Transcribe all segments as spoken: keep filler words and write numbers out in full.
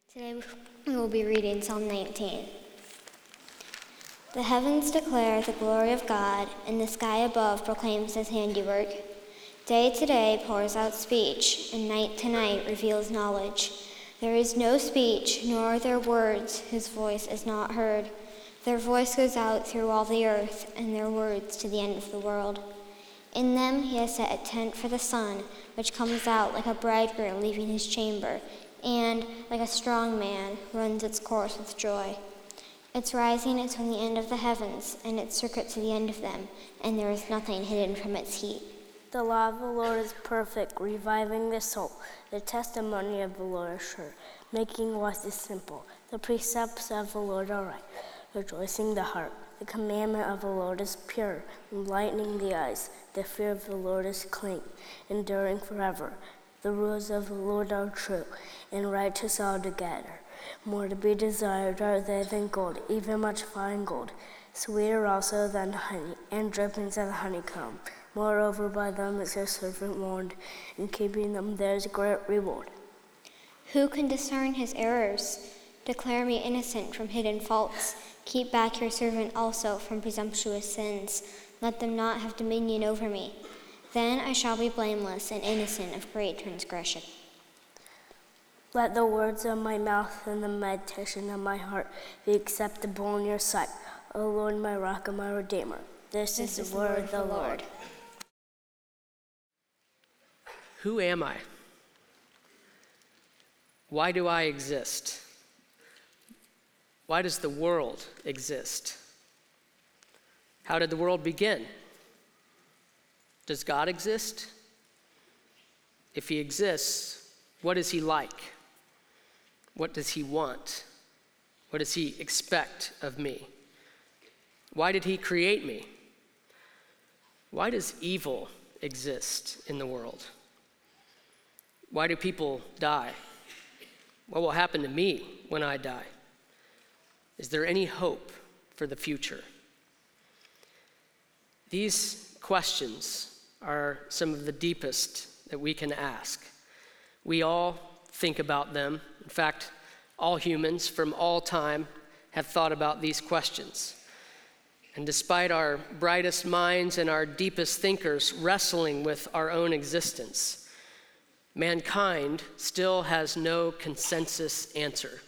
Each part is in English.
Today we will be reading Psalm nineteen. The heavens declare the glory of God, and the sky above proclaims his handiwork. Day to day pours out speech, and night to night reveals knowledge. There is no speech, nor are there words whose voice is not heard. Their voice goes out through all the earth, and their words to the end of the world. In them he has set a tent for the sun, which comes out like a bridegroom leaving his chamber, and, like a strong man, runs its course with joy. Its rising is from the end of the heavens, and its circuit to the end of them, and there is nothing hidden from its heat. The law of the Lord is perfect, reviving the soul. The testimony of the Lord is sure, making wise the simple. The precepts of the Lord are right, rejoicing the heart. The commandment of the Lord is pure, enlightening the eyes. The fear of the Lord is clean, enduring forever. The rules of the Lord are true, and righteous altogether. More to be desired are they than gold, even much fine gold, sweeter also than honey, and drippings of honeycomb. Moreover, by them is their servant warned, in keeping them there is great reward. Who can discern his errors? Declare me innocent from hidden faults. Keep back your servant also from presumptuous sins. Let them not have dominion over me. Then I shall be blameless and innocent of great transgression. Let the words of my mouth and the meditation of my heart be acceptable in your sight, O Lord, my rock and my redeemer. This, this is the word of the Lord. Who am I? Why do I exist? Why does the world exist? How did the world begin? Does God exist? If he exists, what is he like? What does he want? What does he expect of me? Why did he create me? Why does evil exist in the world? Why do people die? What will happen to me when I die? Is there any hope for the future? These questions are some of the deepest that we can ask. We all think about them. In fact, all humans from all time have thought about these questions. And despite our brightest minds and our deepest thinkers wrestling with our own existence, mankind still has no consensus answer.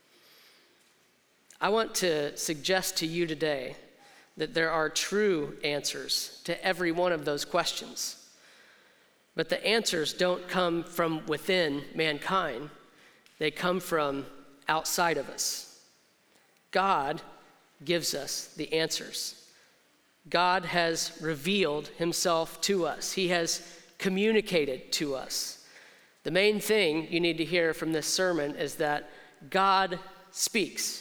I want to suggest to you today that there are true answers to every one of those questions. But the answers don't come from within mankind. They come from outside of us. God gives us the answers. God has revealed himself to us. He has communicated to us. The main thing you need to hear from this sermon is that God speaks.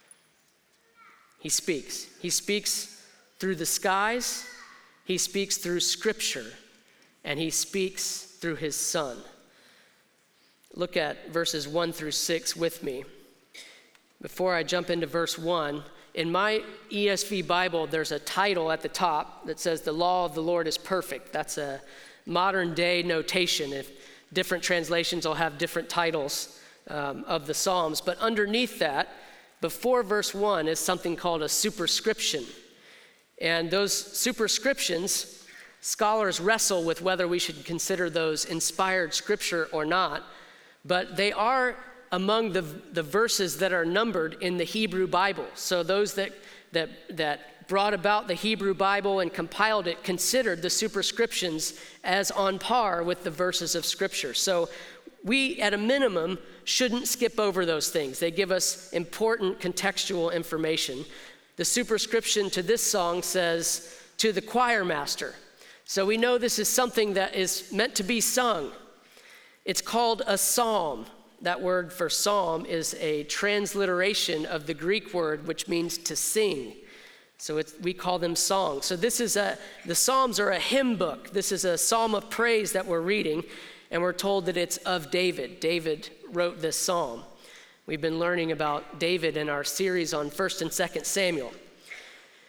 He speaks. He speaks through the skies, he speaks through Scripture, and he speaks through his Son. Look at verses one through six with me. Before I jump into verse one, in my E S V Bible, there's a title at the top that says, "The law of the Lord is perfect." That's a modern day notation. If different translations will have different titles um, of the Psalms, but underneath that, before verse one is something called a superscription. And those superscriptions, scholars wrestle with whether we should consider those inspired scripture or not, but they are among the, the verses that are numbered in the Hebrew Bible. So those that, that, that brought about the Hebrew Bible and compiled it considered the superscriptions as on par with the verses of Scripture. So we, at a minimum, shouldn't skip over those things. They give us important contextual information. The superscription to this song says, "To the choir master." So we know this is something that is meant to be sung. It's called a psalm. That word for psalm is a transliteration of the Greek word which means to sing. So it's, we call them songs. So this is a, the Psalms are a hymn book. This is a psalm of praise that we're reading. And we're told that it's of David. David wrote this psalm. We've been learning about David in our series on First and Second Samuel.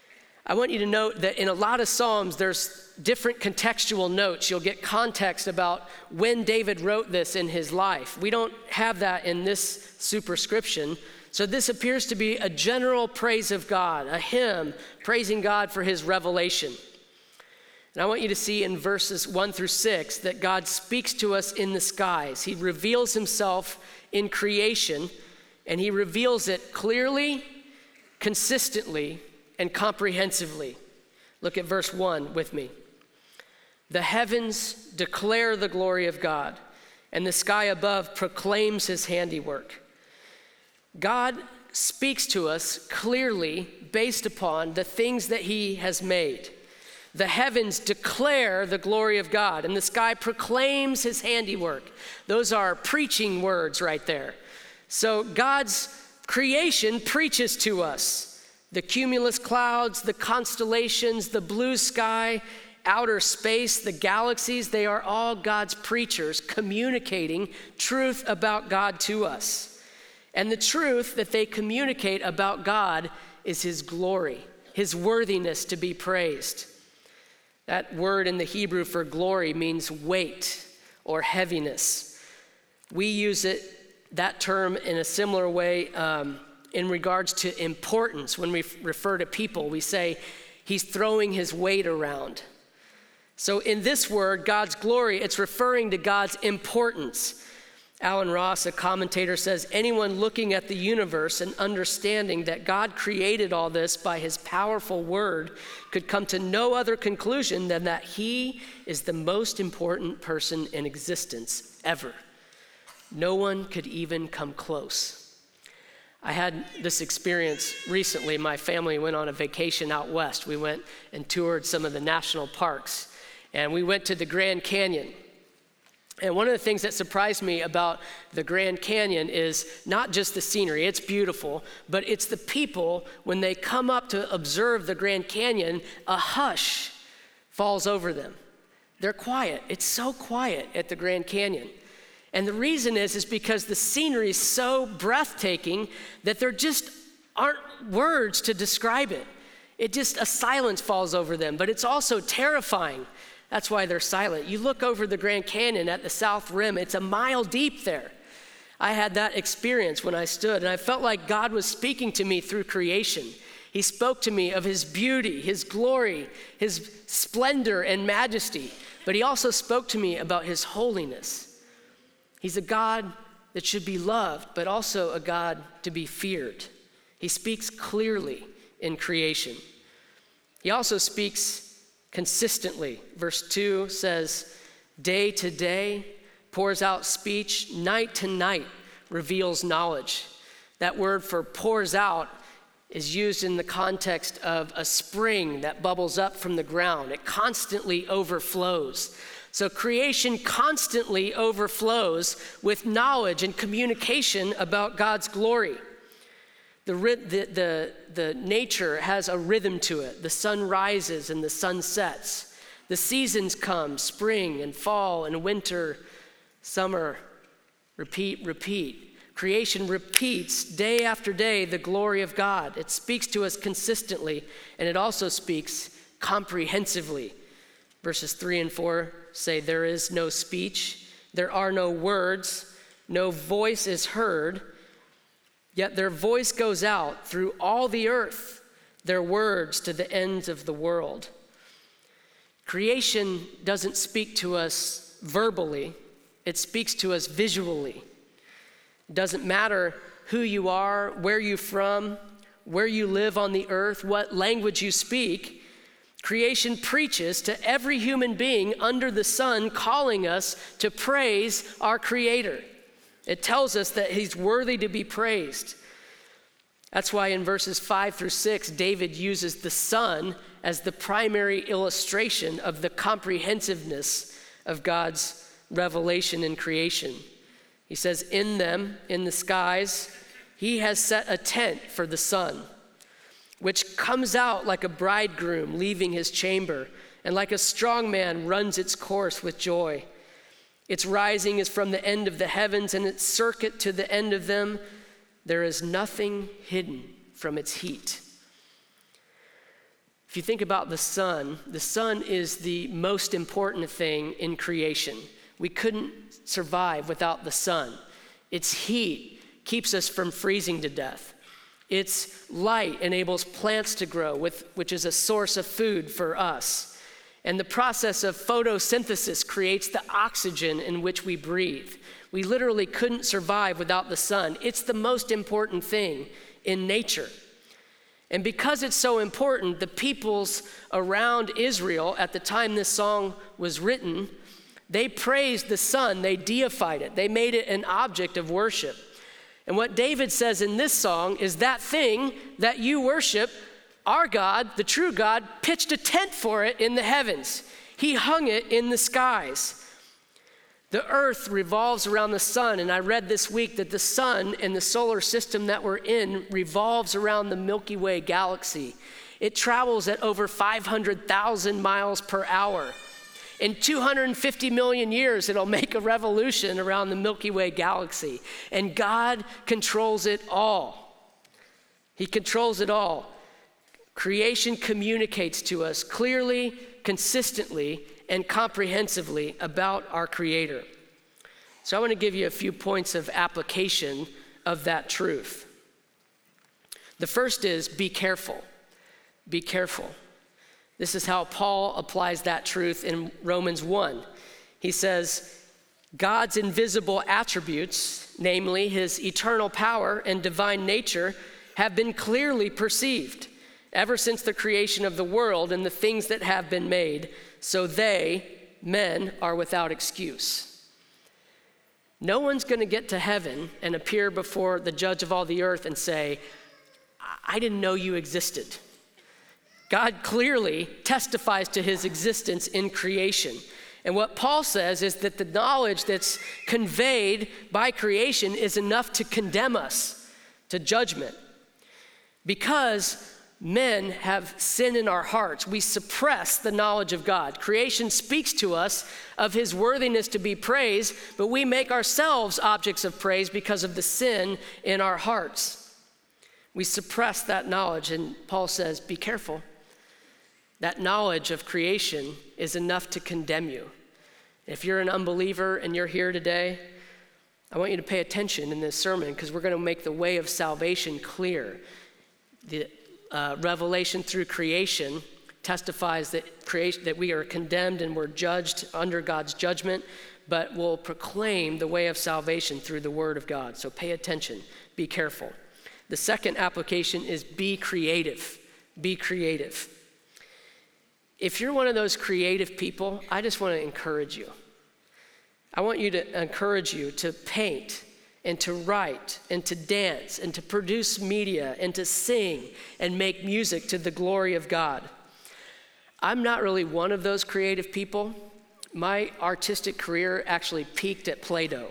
I want you to note that in a lot of Psalms, there's different contextual notes. You'll get context about when David wrote this in his life. We don't have that in this superscription. So this appears to be a general praise of God, a hymn praising God for his revelation. And I want you to see in verses one through six that God speaks to us in the skies. He reveals himself in creation, and he reveals it clearly, consistently, and comprehensively. Look at verse one with me. The heavens declare the glory of God, and the sky above proclaims his handiwork. God speaks to us clearly based upon the things that he has made. The heavens declare the glory of God, and the sky proclaims his handiwork. Those are preaching words right there. So God's creation preaches to us. The cumulus clouds, the constellations, the blue sky, outer space, the galaxies, they are all God's preachers communicating truth about God to us. And the truth that they communicate about God is his glory, his worthiness to be praised. That word in the Hebrew for glory means weight or heaviness. We use it, that term, in a similar way um, in regards to importance. When we refer to people, we say he's throwing his weight around. So in this word, God's glory, it's referring to God's importance. Alan Ross, a commentator, says, anyone looking at the universe and understanding that God created all this by his powerful word could come to no other conclusion than that he is the most important person in existence ever. No one could even come close. I had this experience recently. My family went on a vacation out west. We went and toured some of the national parks, and we went to the Grand Canyon. And one of the things that surprised me about the Grand Canyon is not just the scenery, it's beautiful, but it's the people, when they come up to observe the Grand Canyon, a hush falls over them. They're quiet. It's so quiet at the Grand Canyon. And the reason is, is because the scenery is so breathtaking that there just aren't words to describe it. It just, a silence falls over them, but it's also terrifying. That's why they're silent. You look over the Grand Canyon at the south rim, it's a mile deep there. I had that experience when I stood, and I felt like God was speaking to me through creation. He spoke to me of his beauty, his glory, his splendor and majesty, but he also spoke to me about his holiness. He's a God that should be loved, but also a God to be feared. He speaks clearly in creation. He also speaks consistently. Verse two says, day to day pours out speech, night to night reveals knowledge. That word for pours out is used in the context of a spring that bubbles up from the ground. It constantly overflows. So creation constantly overflows with knowledge and communication about God's glory. The, the, the, the nature has a rhythm to it. The sun rises and the sun sets. The seasons come, spring and fall and winter, summer, repeat, repeat. Creation repeats day after day the glory of God. It speaks to us consistently, and it also speaks comprehensively. Verses three and four say, there is no speech, there are no words, no voice is heard, yet their voice goes out through all the earth, their words to the ends of the world. Creation doesn't speak to us verbally, it speaks to us visually. It doesn't matter who you are, where you're from, where you live on the earth, what language you speak. Creation preaches to every human being under the sun, calling us to praise our Creator. It tells us that he's worthy to be praised. That's why in verses five through six, David uses the sun as the primary illustration of the comprehensiveness of God's revelation in creation. He says, in them, in the skies, he has set a tent for the sun, which comes out like a bridegroom leaving his chamber, and like a strong man runs its course with joy. Its rising is from the end of the heavens, and its circuit to the end of them. There is nothing hidden from its heat. If you think about the sun, the sun is the most important thing in creation. We couldn't survive without the sun. Its heat keeps us from freezing to death. Its light enables plants to grow, with, which is a source of food for us. And the process of photosynthesis creates the oxygen in which we breathe. We literally couldn't survive without the sun. It's the most important thing in nature. And because it's so important, the peoples around Israel at the time this song was written, they praised the sun, they deified it, they made it an object of worship. And what David says in this song is that thing that you worship, our God, the true God, pitched a tent for it in the heavens. He hung it in the skies. The earth revolves around the sun, and I read this week that the sun and the solar system that we're in revolves around the Milky Way galaxy. It travels at over five hundred thousand miles per hour. In two hundred fifty million years, it'll make a revolution around the Milky Way galaxy, and God controls it all. He controls it all. Creation communicates to us clearly, consistently, and comprehensively about our Creator. So I want to give you a few points of application of that truth. The first is be careful. Be careful. This is how Paul applies that truth in Romans one. He says, God's invisible attributes, namely his eternal power and divine nature, have been clearly perceived ever since the creation of the world and the things that have been made, so they, men, are without excuse. No one's going to get to heaven and appear before the judge of all the earth and say, I didn't know you existed. God clearly testifies to his existence in creation. And what Paul says is that the knowledge that's conveyed by creation is enough to condemn us to judgment. Because men have sin in our hearts, we suppress the knowledge of God. Creation speaks to us of his worthiness to be praised, but we make ourselves objects of praise because of the sin in our hearts. We suppress that knowledge, and Paul says, be careful. That knowledge of creation is enough to condemn you. If you're an unbeliever and you're here today, I want you to pay attention in this sermon because we're going to make the way of salvation clear. The uh, revelation through creation testifies that creation, that we are condemned and we're judged under God's judgment, but we'll proclaim the way of salvation through the word of God. So pay attention, be careful. The second application is be creative. Be creative. If you're one of those creative people, I just want to encourage you. I want you to encourage you to paint and to write and to dance and to produce media and to sing and make music to the glory of God. I'm not really one of those creative people. My artistic career actually peaked at Play-Doh.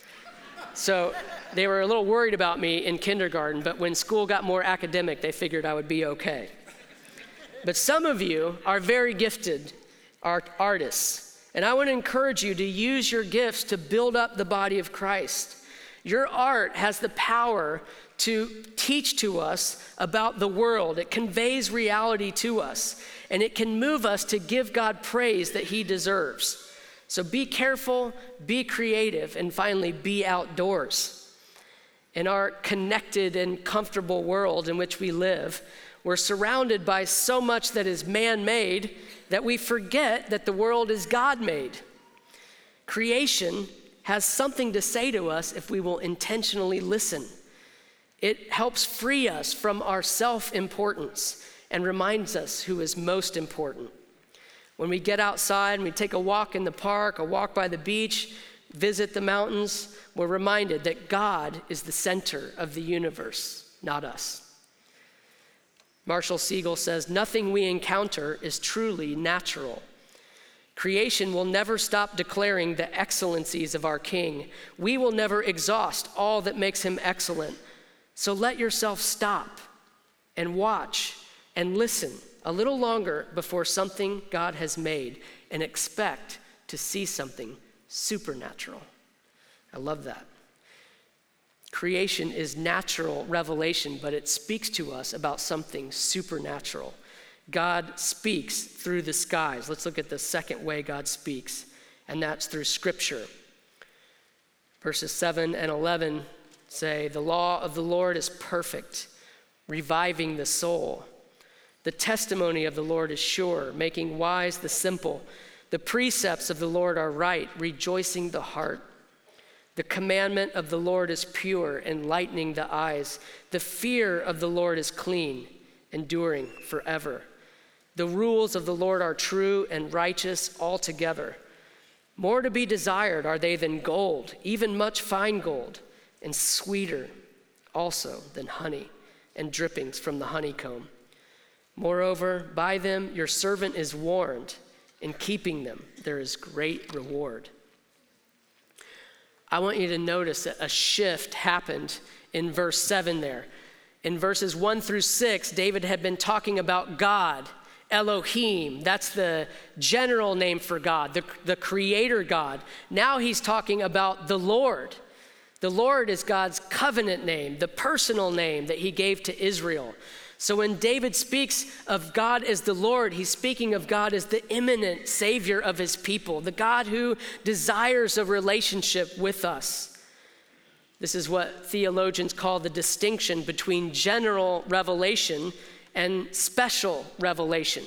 So they were a little worried about me in kindergarten, but when school got more academic, they figured I would be okay. But some of you are very gifted art artists, and I want to encourage you to use your gifts to build up the body of Christ. Your art has the power to teach to us about the world. It conveys reality to us, and it can move us to give God praise that he deserves. So be careful, be creative, and finally, be outdoors. In our connected and comfortable world in which we live, we're surrounded by so much that is man-made that we forget that the world is God-made. Creation has something to say to us if we will intentionally listen. It helps free us from our self-importance and reminds us who is most important. When we get outside and we take a walk in the park, a walk by the beach, visit the mountains, we're reminded that God is the center of the universe, not us. Marshall Siegel says, nothing we encounter is truly natural. Creation will never stop declaring the excellencies of our King. We will never exhaust all that makes him excellent. So let yourself stop and watch and listen a little longer before something God has made and expect to see something supernatural. I love that. Creation is natural revelation, but it speaks to us about something supernatural. God speaks through the skies. Let's look at the second way God speaks, and that's through Scripture. Verses seven and eleven say, "The law of the Lord is perfect, reviving the soul. The testimony of the Lord is sure, making wise the simple. The precepts of the Lord are right, rejoicing the heart. The commandment of the Lord is pure, enlightening the eyes. The fear of the Lord is clean, enduring forever. The rules of the Lord are true and righteous altogether. More to be desired are they than gold, even much fine gold, and sweeter also than honey and drippings from the honeycomb. Moreover, by them your servant is warned. In keeping them, there is great reward." I want you to notice that a shift happened in verse seven there. In verses one through six, David had been talking about God, Elohim. That's the general name for God, the, the creator God. Now he's talking about the Lord. The Lord is God's covenant name, the personal name that he gave to Israel. So when David speaks of God as the Lord, he's speaking of God as the imminent Savior of his people, the God who desires a relationship with us. This is what theologians call the distinction between general revelation and special revelation.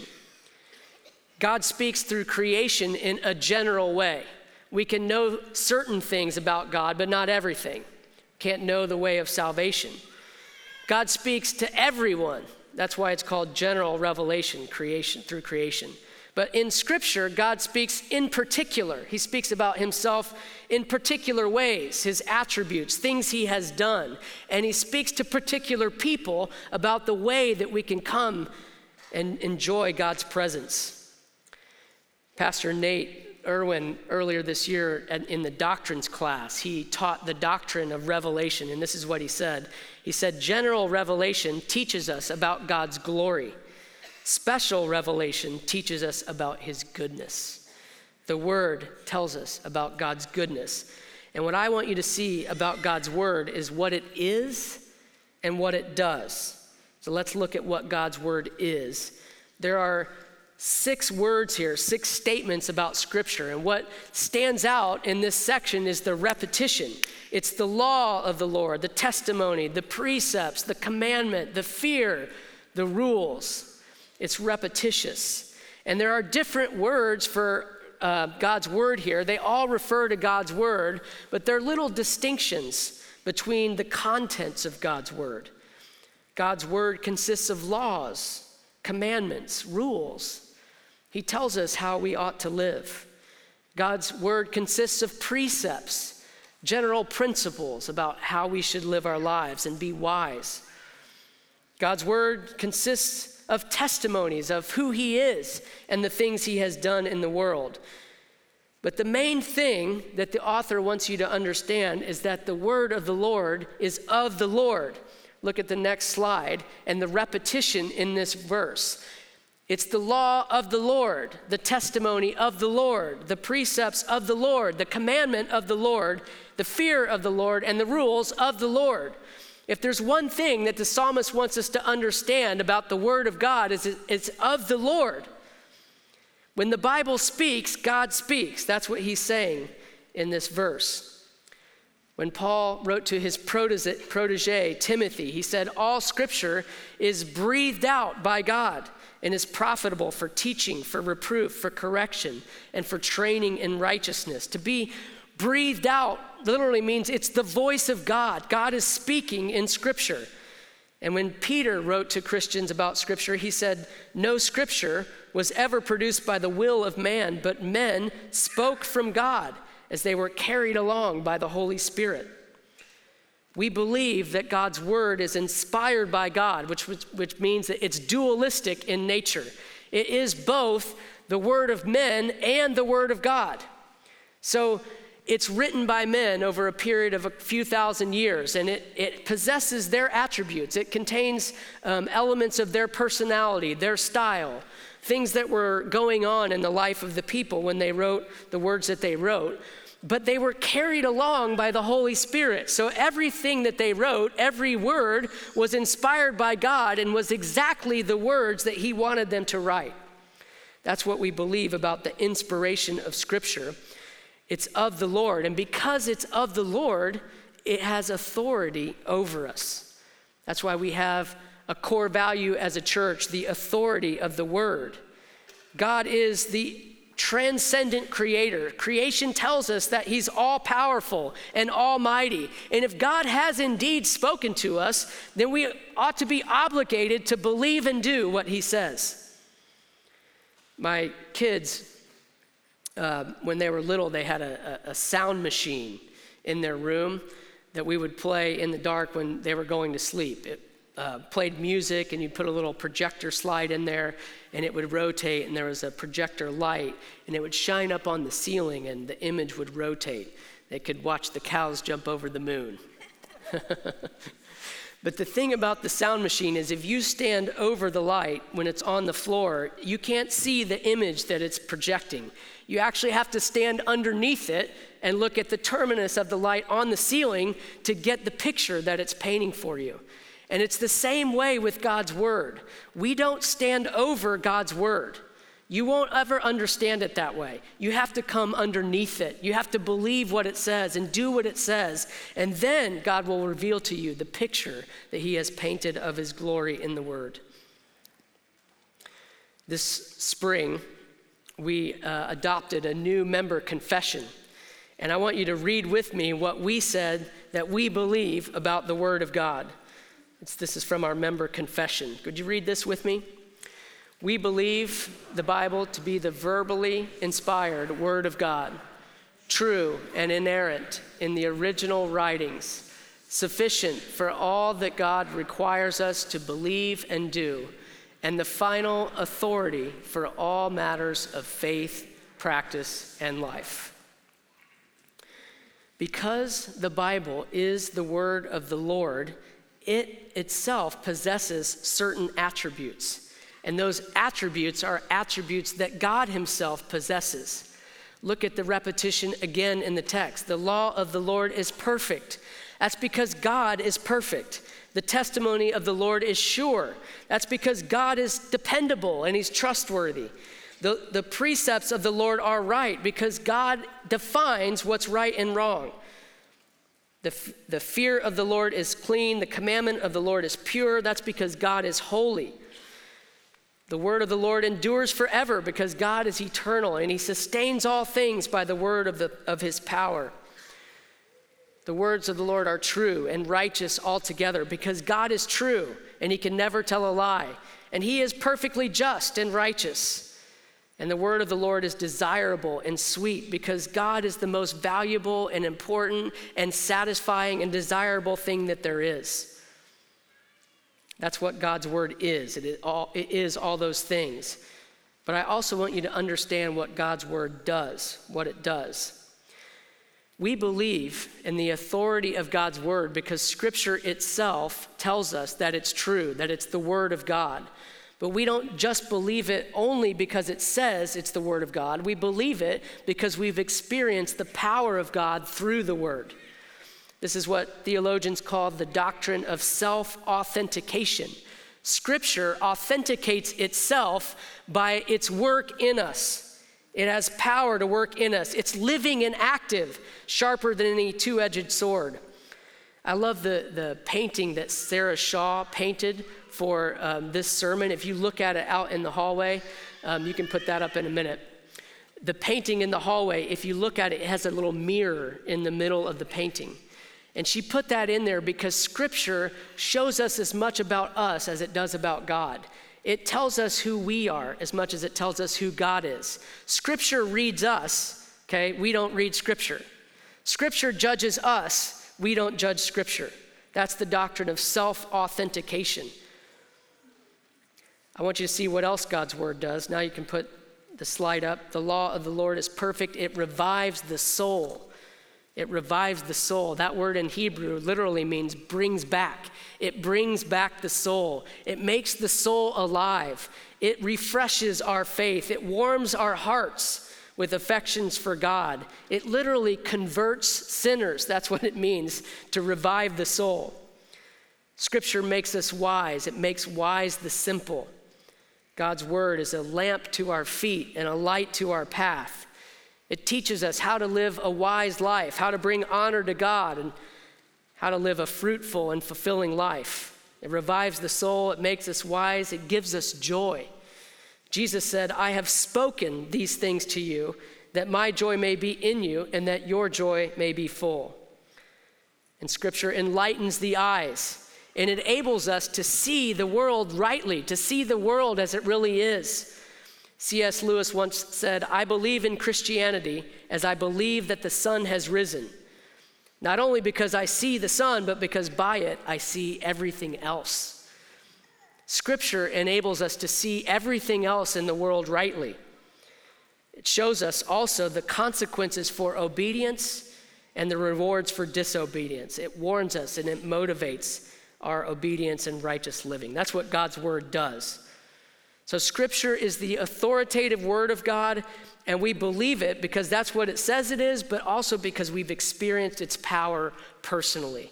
God speaks through creation in a general way. We can know certain things about God, but not everything. Can't know the way of salvation. God speaks to everyone. That's why it's called general revelation, creation, through creation. But in Scripture, God speaks in particular. He speaks about himself in particular ways, his attributes, things he has done. And he speaks to particular people about the way that we can come and enjoy God's presence. Pastor Nate Irwin, earlier this year in the doctrines class, he taught the doctrine of revelation, and this is what he said. He said, general revelation teaches us about God's glory. Special revelation teaches us about his goodness. The word tells us about God's goodness. And what I want you to see about God's word is what it is and what it does. So let's look at what God's word is. There are six words here, six statements about Scripture. And what stands out in this section is the repetition. It's the law of the Lord, the testimony, the precepts, the commandment, the fear, the rules. It's repetitious. And there are different words for uh, God's word here. They all refer to God's word, but there are little distinctions between the contents of God's word. God's word consists of laws, commandments, rules. He tells us how we ought to live. God's word consists of precepts, general principles about how we should live our lives and be wise. God's word consists of testimonies of who he is and the things he has done in the world. But the main thing that the author wants you to understand is that the word of the Lord is of the Lord. Look at the next slide and the repetition in this verse. It's the law of the Lord, the testimony of the Lord, the precepts of the Lord, the commandment of the Lord, the fear of the Lord, and the rules of the Lord. If there's one thing that the psalmist wants us to understand about the word of God, is it's of the Lord. When the Bible speaks, God speaks. That's what he's saying in this verse. When Paul wrote to his protege, Timothy, he said, all Scripture is breathed out by God and is profitable for teaching, for reproof, for correction, and for training in righteousness. To be breathed out literally means it's the voice of God. God is speaking in Scripture. And when Peter wrote to Christians about Scripture, he said, no Scripture was ever produced by the will of man, but men spoke from God as they were carried along by the Holy Spirit. We believe that God's word is inspired by God, which, which, which means that it's dualistic in nature. It is both the word of men and the word of God. So it's written by men over a period of a few thousand years, and it, it possesses their attributes. It contains um, elements of their personality, their style, things that were going on in the life of the people when they wrote the words that they wrote. but they were carried along by the Holy Spirit. So everything that they wrote, every word was inspired by God and was exactly the words that he wanted them to write. That's what we believe about the inspiration of Scripture. It's of the Lord, and because it's of the Lord, it has authority over us. That's why we have a core value as a church, the authority of the Word. God is the transcendent creator. Creation tells us that he's all-powerful and almighty. And if God has indeed spoken to us, then we ought to be obligated to believe and do what he says. My kids, uh, when they were little, they had a, a sound machine in their room that we would play in the dark when they were going to sleep. It uh, played music, and you'd put a little projector slide in there, and it would rotate, and there was a projector light, and it would shine up on the ceiling, and the image would rotate. They could watch the cows jump over the moon. But the thing about the sound machine is if you stand over the light when it's on the floor, you can't see the image that it's projecting. You actually have to stand underneath it and look at the terminus of the light on the ceiling to get the picture that it's painting for you. And it's the same way with God's word. We don't stand over God's word. You won't ever understand it that way. You have to come underneath it. You have to believe what it says and do what it says. And then God will reveal to you the picture that he has painted of his glory in the word. This spring, we uh, adopted a new member confession. And I want you to read with me what we said that we believe about the word of God. It's, this is from our member confession. Could you read this with me? We believe the Bible to be the verbally inspired word of God, true and inerrant in the original writings, sufficient for all that God requires us to believe and do, and the final authority for all matters of faith, practice, and life. Because the Bible is the word of the Lord, it itself possesses certain attributes. And those attributes are attributes that God himself possesses. Look at the repetition again in the text. The law of the Lord is perfect. That's because God is perfect. The testimony of the Lord is sure. That's because God is dependable and he's trustworthy. The, the precepts of the Lord are right because God defines what's right and wrong. The, f- the fear of the Lord is clean. The commandment of the Lord is pure. That's because God is holy. The word of the Lord endures forever because God is eternal and he sustains all things by the word of, the, of his power. The words of the Lord are true and righteous altogether because God is true and he can never tell a lie. And he is perfectly just and righteous. And the word of the Lord is desirable and sweet because God is the most valuable and important and satisfying and desirable thing that there is. That's what God's word is. It is all, it is all those things. But I also want you to understand what God's word does, what it does. We believe in the authority of God's word because Scripture itself tells us that it's true, that it's the word of God. But we don't just believe it only because it says it's the word of God. We believe it because we've experienced the power of God through the word. This is what theologians call the doctrine of self-authentication. Scripture authenticates itself by its work in us. It has power to work in us. It's living and active, sharper than any two-edged sword. I love the, the painting that Sarah Shaw painted for um, this sermon. If you look at it out in the hallway, um, you can put that up in a minute. The painting in the hallway, if you look at it, it has a little mirror in the middle of the painting. And she put that in there because Scripture shows us as much about us as it does about God. It tells us who we are as much as it tells us who God is. Scripture reads us, okay? We don't read Scripture. Scripture judges us. We don't judge Scripture. That's the doctrine of self-authentication. I want you to see what else God's word does. Now you can put the slide up. The law of the Lord is perfect. It revives the soul. It revives the soul. That word in Hebrew literally means brings back. It brings back the soul. It makes the soul alive. It refreshes our faith. It warms our hearts with affections for God. It literally converts sinners. That's what it means to revive the soul. Scripture makes us wise. It makes wise the simple. God's word is a lamp to our feet and a light to our path. It teaches us how to live a wise life, how to bring honor to God, and how to live a fruitful and fulfilling life. It revives the soul. It makes us wise. It gives us joy. Jesus said, I have spoken these things to you, that my joy may be in you and that your joy may be full. And Scripture enlightens the eyes and enables us to see the world rightly, to see the world as it really is. C S Lewis once said, I believe in Christianity as I believe that the sun has risen, not only because I see the sun, but because by it I see everything else. Scripture enables us to see everything else in the world rightly. It shows us also the consequences for obedience and the rewards for disobedience. It warns us and it motivates our obedience and righteous living. That's what God's word does. So Scripture is the authoritative word of God, and we believe it because that's what it says it is, but also because we've experienced its power personally.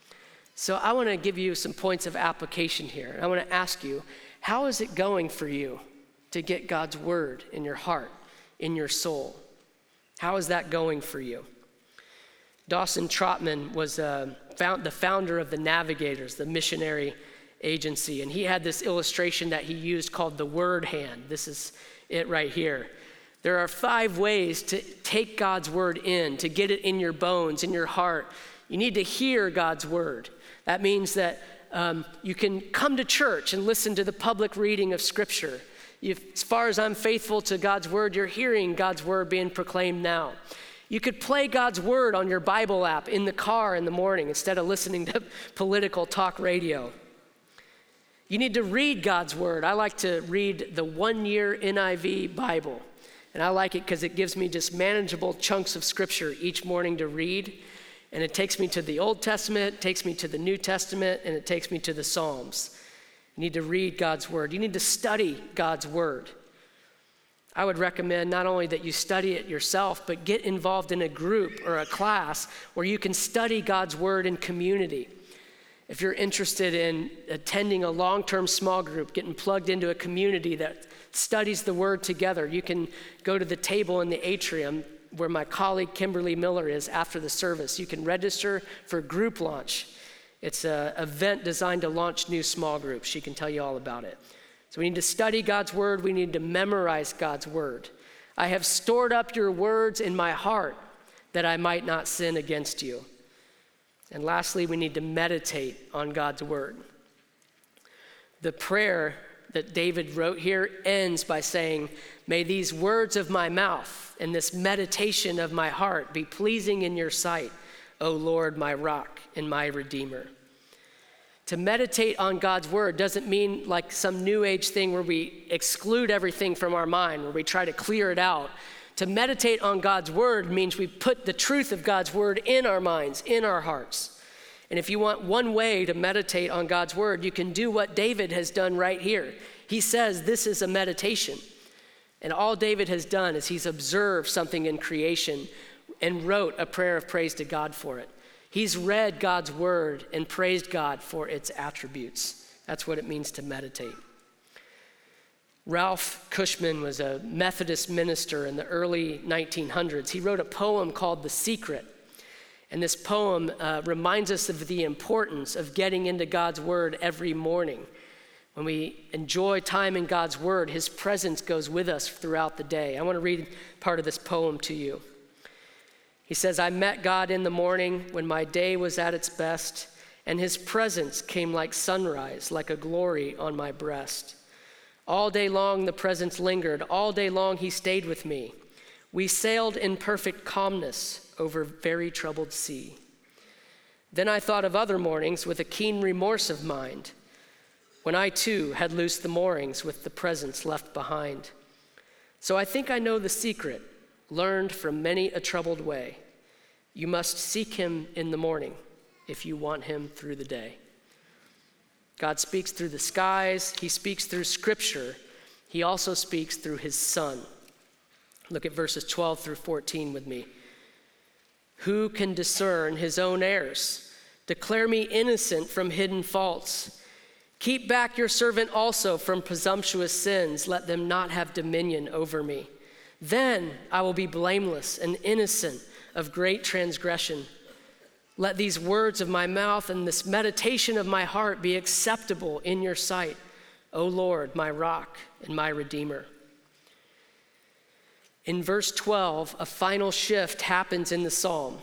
So I want to give you some points of application here. I want to ask you, how is it going for you to get God's word in your heart, in your soul? How is that going for you? Dawson Trotman was uh, found, the founder of the Navigators, the missionary agency, and he had this illustration that he used called the word hand. This is it right here. There are five ways to take God's word in, to get it in your bones, in your heart. You need to hear God's word. That means that um, you can come to church and listen to the public reading of Scripture. If, as far as I'm faithful to God's word, you're hearing God's word being proclaimed now. You could play God's word on your Bible app in the car in the morning instead of listening to political talk radio. You need to read God's word. I like to read the one-year N I V Bible, and I like it because it gives me just manageable chunks of Scripture each morning to read, and it takes me to the Old Testament, it takes me to the New Testament, and it takes me to the Psalms. You need to read God's word. You need to study God's word. I would recommend not only that you study it yourself, but get involved in a group or a class where you can study God's word in community. If you're interested in attending a long-term small group, getting plugged into a community that studies the word together, you can go to the table in the atrium where my colleague Kimberly Miller is after the service. You can register for group launch. It's an event designed to launch new small groups. She can tell you all about it. So we need to study God's word. We need to memorize God's word. I have stored up your words in my heart that I might not sin against you. And lastly, we need to meditate on God's word. The prayer that David wrote here ends by saying, may these words of my mouth and this meditation of my heart be pleasing in your sight, O Lord, my rock and my redeemer. To meditate on God's word doesn't mean like some new age thing where we exclude everything from our mind, where we try to clear it out. To meditate on God's word means we put the truth of God's word in our minds, in our hearts. And if you want one way to meditate on God's word, you can do what David has done right here. He says this is a meditation. And all David has done is he's observed something in creation and wrote a prayer of praise to God for it. He's read God's word and praised God for its attributes. That's what it means to meditate. Ralph Cushman was a Methodist minister in the early nineteen hundreds. He wrote a poem called The Secret. And this poem uh, reminds us of the importance of getting into God's word every morning. When we enjoy time in God's word, his presence goes with us throughout the day. I want to read part of this poem to you. He says, I met God in the morning when my day was at its best, and his presence came like sunrise, like a glory on my breast. All day long the presence lingered, all day long he stayed with me. We sailed in perfect calmness over very troubled sea. Then I thought of other mornings with a keen remorse of mind, when I too had loosed the moorings with the presence left behind. So I think I know the secret, learned from many a troubled way. You must seek him in the morning if you want him through the day. God speaks through the skies. He speaks through Scripture. He also speaks through his Son. Look at verses twelve through fourteen with me. Who can discern his own errors? Declare me innocent from hidden faults. Keep back your servant also from presumptuous sins. Let them not have dominion over me. Then I will be blameless and innocent of great transgression. Let these words of my mouth and this meditation of my heart be acceptable in your sight, O Lord, my rock and my redeemer. In verse twelve, a final shift happens in the psalm.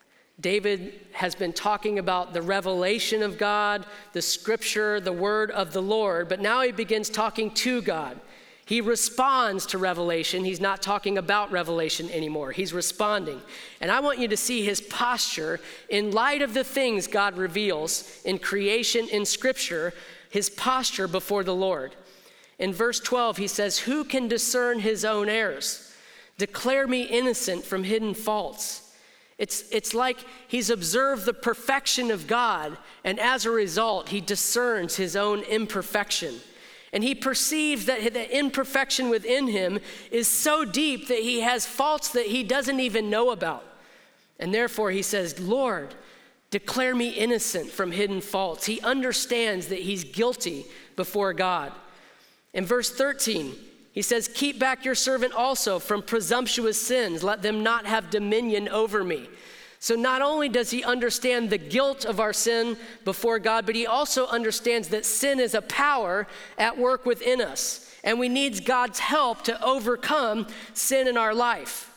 David has been talking about the revelation of God, the scripture, the word of the Lord, but now he begins talking to God. He responds to revelation. He's not talking about revelation anymore. He's responding. And I want you to see his posture in light of the things God reveals in creation, in scripture, his posture before the Lord. In verse twelve, he says, who can discern his own errors? Declare me innocent from hidden faults. It's, it's like he's observed the perfection of God, and as a result, he discerns his own imperfection. And he perceives that the imperfection within him is so deep that he has faults that he doesn't even know about. And therefore he says, Lord, declare me innocent from hidden faults. He understands that he's guilty before God. In verse thirteen, he says, keep back your servant also from presumptuous sins. Let them not have dominion over me. So not only does he understand the guilt of our sin before God, but he also understands that sin is a power at work within us, and we need God's help to overcome sin in our life.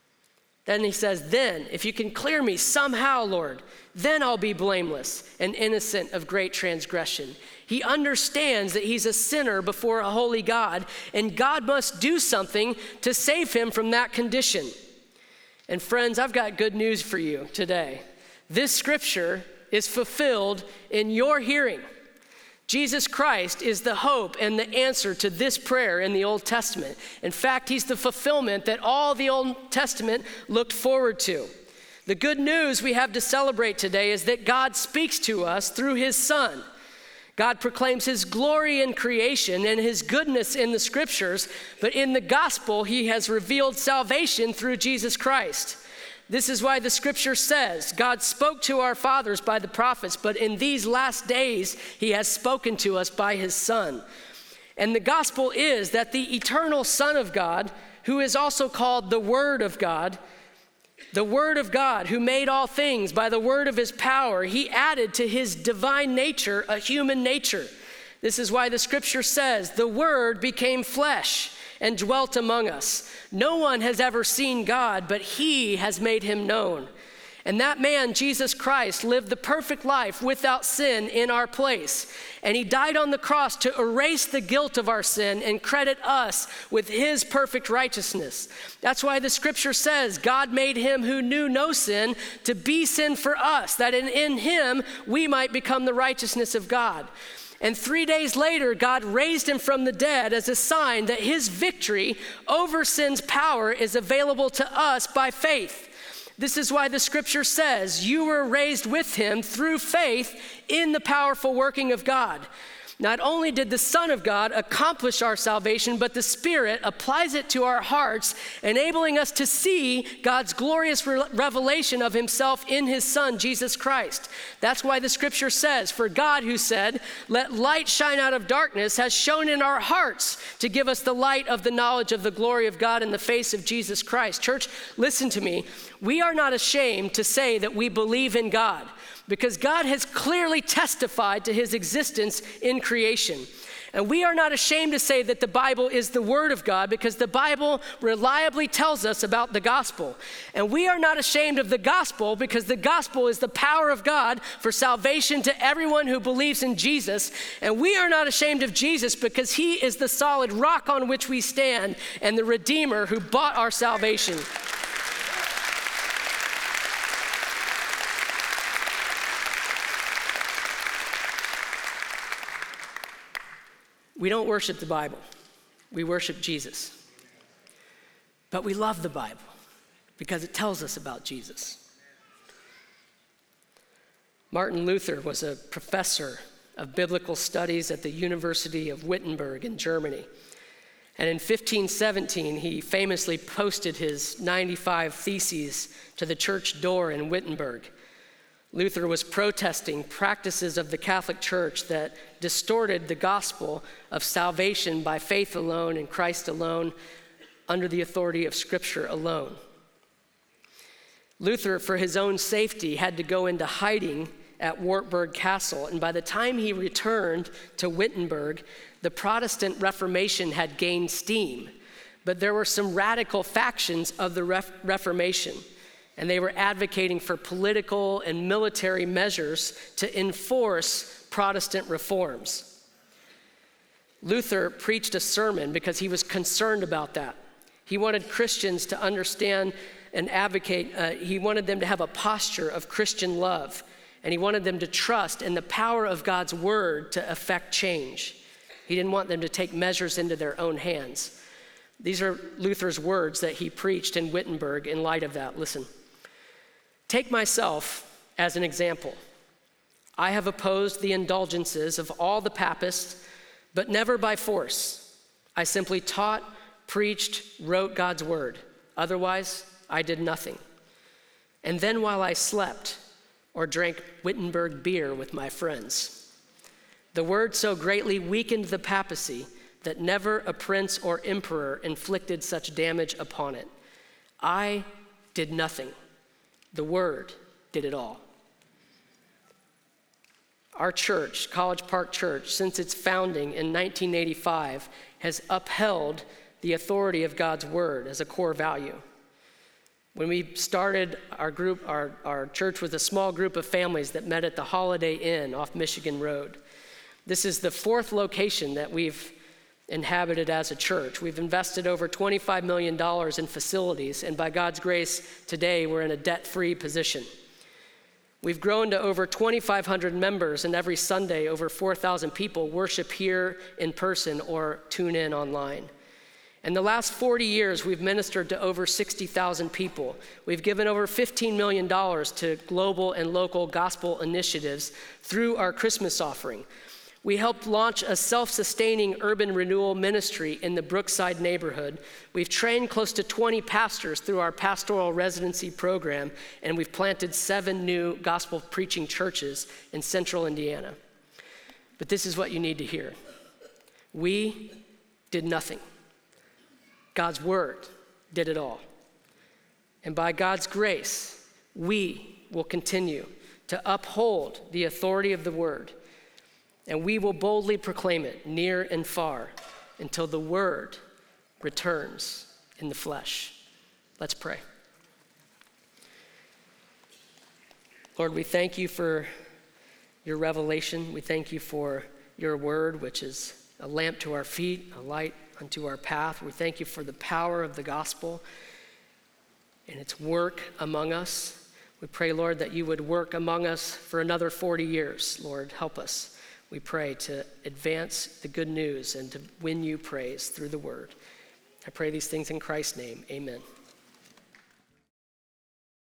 Then he says, then, if you can clear me somehow, Lord, then I'll be blameless and innocent of great transgression. He understands that he's a sinner before a holy God, and God must do something to save him from that condition. And friends, I've got good news for you today. This scripture is fulfilled in your hearing. Jesus Christ is the hope and the answer to this prayer in the Old Testament. In fact, he's the fulfillment that all the Old Testament looked forward to. The good news we have to celebrate today is that God speaks to us through his Son. God proclaims his glory in creation and his goodness in the scriptures, but in the gospel, he has revealed salvation through Jesus Christ. This is why the scripture says, God spoke to our fathers by the prophets, but in these last days, he has spoken to us by his Son. And the gospel is that the eternal Son of God, who is also called the Word of God, the Word of God, who made all things by the word of his power, he added to his divine nature a human nature. This is why the scripture says, the Word became flesh and dwelt among us. No one has ever seen God, but he has made him known. And that man, Jesus Christ, lived the perfect life without sin in our place. And he died on the cross to erase the guilt of our sin and credit us with his perfect righteousness. That's why the scripture says, God made him who knew no sin to be sin for us, that in, in him we might become the righteousness of God. And three days later, God raised him from the dead as a sign that his victory over sin's power is available to us by faith. This is why the scripture says, you were raised with him through faith in the powerful working of God. Not only did the Son of God accomplish our salvation, but the Spirit applies it to our hearts, enabling us to see God's glorious re- revelation of himself in his Son, Jesus Christ. That's why the scripture says, for God who said, let light shine out of darkness, has shone in our hearts to give us the light of the knowledge of the glory of God in the face of Jesus Christ. Church, listen to me. We are not ashamed to say that we believe in God, because God has clearly testified to his existence in creation. And we are not ashamed to say that the Bible is the Word of God, because the Bible reliably tells us about the gospel. And we are not ashamed of the gospel, because the gospel is the power of God for salvation to everyone who believes in Jesus. And we are not ashamed of Jesus, because he is the solid rock on which we stand and the Redeemer who bought our salvation. We don't worship the Bible. We worship Jesus. But we love the Bible because it tells us about Jesus. Martin Luther was a professor of biblical studies at the University of Wittenberg in Germany. And in fifteen seventeen, he famously posted his ninety-five theses to the church door in Wittenberg. Luther was protesting practices of the Catholic Church that distorted the gospel of salvation by faith alone in Christ alone, under the authority of Scripture alone. Luther, for his own safety, had to go into hiding at Wartburg Castle, and by the time he returned to Wittenberg, the Protestant Reformation had gained steam. But there were some radical factions of the Ref- Reformation, and they were advocating for political and military measures to enforce Protestant reforms. Luther preached a sermon because he was concerned about that. He wanted Christians to understand and advocate. Uh, he wanted them to have a posture of Christian love, and he wanted them to trust in the power of God's word to effect change. He didn't want them to take measures into their own hands. These are Luther's words that he preached in Wittenberg in light of that. Listen. Take myself as an example. I have opposed the indulgences of all the papists, but never by force. I simply taught, preached, wrote God's word. Otherwise, I did nothing. And then while I slept or drank Wittenberg beer with my friends, the word so greatly weakened the papacy that never a prince or emperor inflicted such damage upon it. I did nothing. The word did it all. Our church, College Park Church, since its founding in nineteen eighty-five, has upheld the authority of God's word as a core value. When we started our group, our, our church was a small group of families that met at the Holiday Inn off Michigan Road. This is the fourth location that we've inhabited as a church. We've invested over twenty-five million dollars in facilities, and by God's grace, today we're in a debt-free position. We've grown to over twenty-five hundred members, and every Sunday, over four thousand people worship here in person or tune in online. In the last forty years, we've ministered to over sixty thousand people. We've given over fifteen million dollars to global and local gospel initiatives through our Christmas offering. We helped launch a self-sustaining urban renewal ministry in the Brookside neighborhood. We've trained close to twenty pastors through our pastoral residency program, and we've planted seven new gospel preaching churches in central Indiana. But this is what you need to hear. We did nothing. God's word did it all. And by God's grace, we will continue to uphold the authority of the word. And we will boldly proclaim it near and far until the word returns in the flesh. Let's pray. Lord, we thank you for your revelation. We thank you for your word, which is a lamp to our feet, a light unto our path. We thank you for the power of the gospel and its work among us. We pray, Lord, that you would work among us for another forty years. Lord, help us. We pray to advance the good news and to win you praise through the word. I pray these things in Christ's name. Amen.